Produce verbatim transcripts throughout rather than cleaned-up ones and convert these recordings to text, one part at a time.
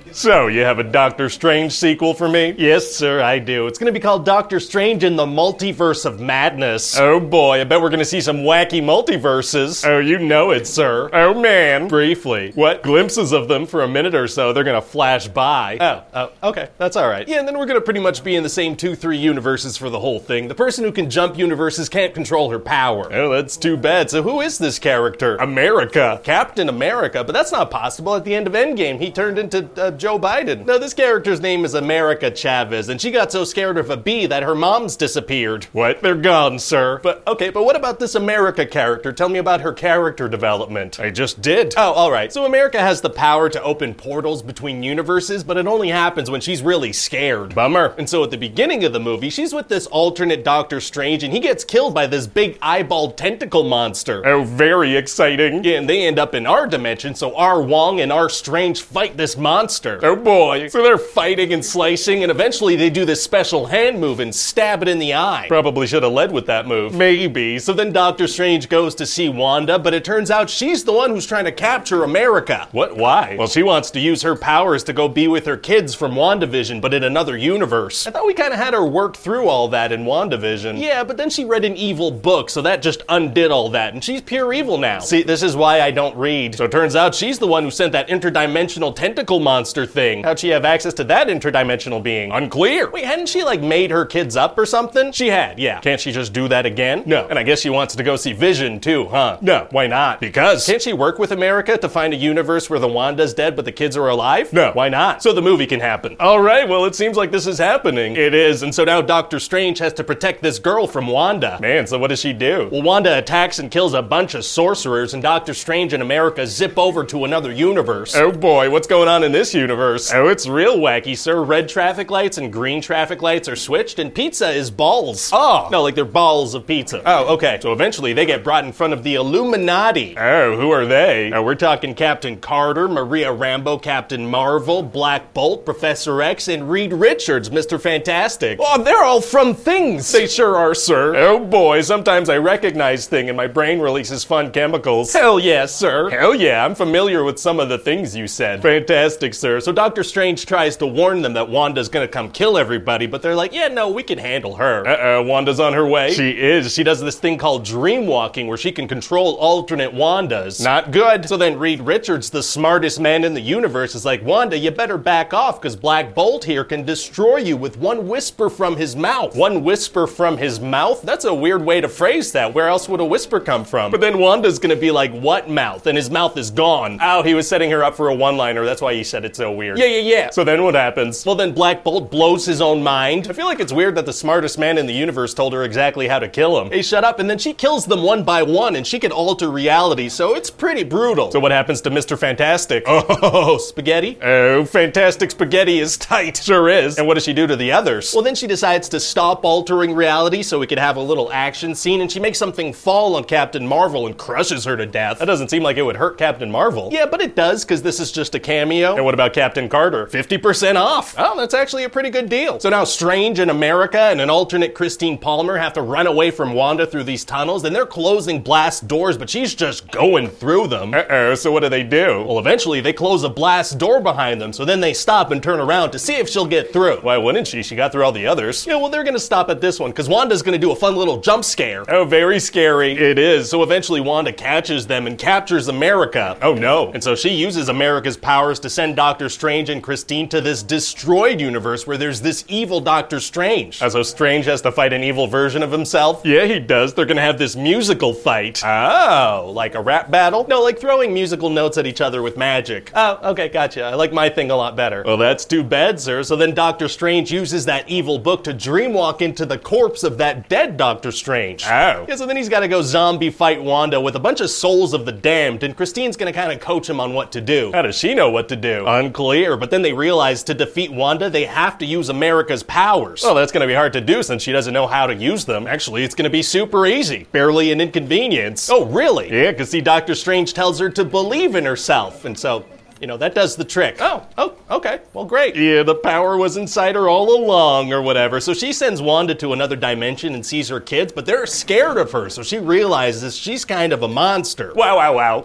So, you have a Doctor Strange sequel for me? Yes, sir, I do. It's gonna be called Doctor Strange in the Multiverse of Madness. Oh boy, I bet we're gonna see some wacky multiverses. Oh, you know it, sir. Oh man. Briefly. What? Glimpses of them for a minute or so, they're gonna flash by. Oh, oh, okay, that's alright. Yeah, and then we're gonna pretty much be in the same two, three universes for the whole thing. The person who can jump universes can't control her power. Oh, that's too bad. So who is this character? America. Captain America, but that's not possible. At the end of Endgame, he turned into uh, Joe Biden. No, this character's name is America Chavez, and she got so scared of a bee that her mom's disappeared. What? They're gone, sir. But, okay, but what about this America character? Tell me about her character development. I just did. Oh, alright. So America has the power to open portals between universes, but it only happens when she's really scared. Bummer. And so at the beginning of the movie, she's with this alternate Doctor Strange, and he gets killed by this big eyeballed tentacle monster. Oh, very exciting. Yeah, and they end up in our dimension, so R. Wong and R. Strange fight this monster. Oh boy. So they're fighting and slicing, and eventually they do this special hand move and stab it in the eye. Probably should have led with that move. Maybe. So then Doctor Strange goes to see Wanda, but it turns out she's the one who's trying to capture America. What? Why? Well, she wants to use her powers to go be with her kids from WandaVision, but in another universe. I thought we kind of had her work through all that in WandaVision. Yeah, but then she read an evil book, so that just undid all that, and she's pure evil now. See, this is why I don't read. So it turns out she's the one who sent that interdimensional tentacle monster thing. How'd she have access to that interdimensional being? Unclear. Wait, hadn't she like made her kids up or something? She had, yeah. Can't she just do that again? No. And I guess she wants to go see Vision too, huh? No. Why not? Because. Can't she work with America to find a universe where the Wanda's dead but the kids are alive? No. Why not? So the movie can happen. Alright, well it seems like this is happening. It is, and so now Doctor Strange has to protect this girl from Wanda. Man, so what does she do? Well, Wanda attacks and kills a bunch of sorcerers, and Doctor Strange and America zip over to another universe. Oh boy, what's going on in this universe? Oh, it's real wacky, sir. Red traffic lights and green traffic lights are switched, and pizza is balls. Oh. No, like they're balls of pizza. Oh, okay. So eventually they get brought in front of the Illuminati. Oh, who are they? Oh, we're talking Captain Carter, Maria Rambeau, Captain Marvel, Black Bolt, Professor X, and Reed Richards, Mister Fantastic. Oh, they're all from Things. They sure are, sir. Oh boy, sometimes I recognize things and my brain releases fun chemicals. Hell yeah, sir. Hell yeah, I'm familiar with some of the things you said. Fantastic, sir. So Doctor Strange tries to warn them that Wanda's gonna come kill everybody, but they're like, yeah, no, we can handle her. Uh-oh, Wanda's on her way? She is. She does this thing called dream walking where she can control alternate Wandas. Not good. So then Reed Richards, the smartest man in the universe, is like, Wanda, you better back off because Black Bolt here can destroy you with one whisper from his mouth. One whisper from his mouth? That's a weird way to phrase that. Where else would a whisper come from? But then Wanda's gonna be like, what mouth? And his mouth is gone. Oh, he was setting her up for a one-liner. That's why he said it so weird. Yeah, yeah, yeah. So then what happens? Well, then Black Bolt blows his own mind. I feel like it's weird that the smartest man in the universe told her exactly how to kill him. Hey, shut up. And then she kills them one by one, and she can alter reality, so it's pretty brutal. So what happens to Mister Fantastic? Oh, spaghetti? Oh, Fantastic Spaghetti is tight. Sure is. And what does she do to the others? Well, then she decides to stop altering reality so we could have a little action scene, and she makes something fall on Captain Marvel and crushes her to death. That doesn't seem like it would hurt Captain Marvel. Yeah, but it does, because this is just a cameo. And what about Captain Carter? fifty percent off. Oh, that's actually a pretty good deal. So now Strange and America and an alternate Christine Palmer have to run away from Wanda through these tunnels, and they're closing blast doors, but she's just going through them. Uh-oh, so what do they do? Well, eventually they close a blast door behind them, so then they stop and turn around to see if she'll get through. Why wouldn't she? She got through all the others. Yeah, well, they're gonna stop at this one, because Wanda's gonna do a fun little jump scare. Oh, very scary. It is. So eventually Wanda catches them and captures America. Oh no. And so she uses America's powers to send Doctor Strange and Christine to this destroyed universe where there's this evil Doctor Strange. Oh, so Strange has to fight an evil version of himself? Yeah, he does. They're gonna have this musical fight. Oh, like a rap battle? No, like throwing musical notes at each other with magic. Oh, okay, gotcha. I like my thing a lot better. Well, that's too bad, sir. So then Doctor Strange uses that evil book to dreamwalk into the corpse of that dead Doctor Strange. Oh. Yeah, so then he's gotta go zombie fight Wanda with a bunch of souls of the damned, and Christine's gonna kind of coach him on what to do. How does she know what to do? Unclear, but then they realize to defeat Wanda, they have to use America's powers. Well, that's gonna be hard to do since she doesn't know how to use them. Actually, it's gonna be super easy. Barely an inconvenience. Oh, really? Yeah, because see, Doctor Strange tells her to believe in herself, and so, you know, that does the trick. Oh, oh, okay, well, great. Yeah, the power was inside her all along, or whatever. So she sends Wanda to another dimension and sees her kids, but they're scared of her, so she realizes she's kind of a monster. Wow, wow, wow.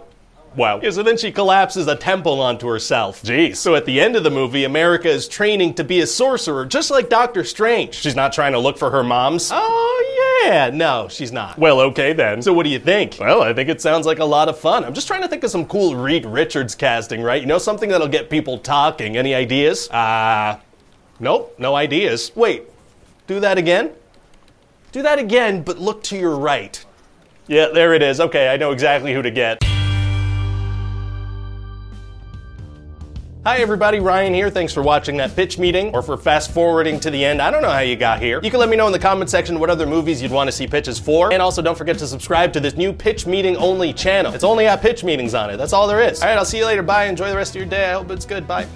Wow. Yeah, so then she collapses a temple onto herself. Jeez. So at the end of the movie, America is training to be a sorcerer, just like Doctor Strange. She's not trying to look for her moms? Oh, yeah. No, she's not. Well, okay then. So what do you think? Well, I think it sounds like a lot of fun. I'm just trying to think of some cool Reed Richards casting, right? You know, something that'll get people talking. Any ideas? Uh, nope, no ideas. Wait, do that again? Do that again, but look to your right. Yeah, there it is. Okay, I know exactly who to get. Hi everybody, Ryan here. Thanks for watching that pitch meeting, or for fast forwarding to the end. I don't know how you got here. You can let me know in the comment section what other movies you'd want to see pitches for. And also don't forget to subscribe to this new pitch meeting only channel. It's only got pitch meetings on it. That's all there is. All right, I'll see you later. Bye. Enjoy the rest of your day. I hope it's good. Bye.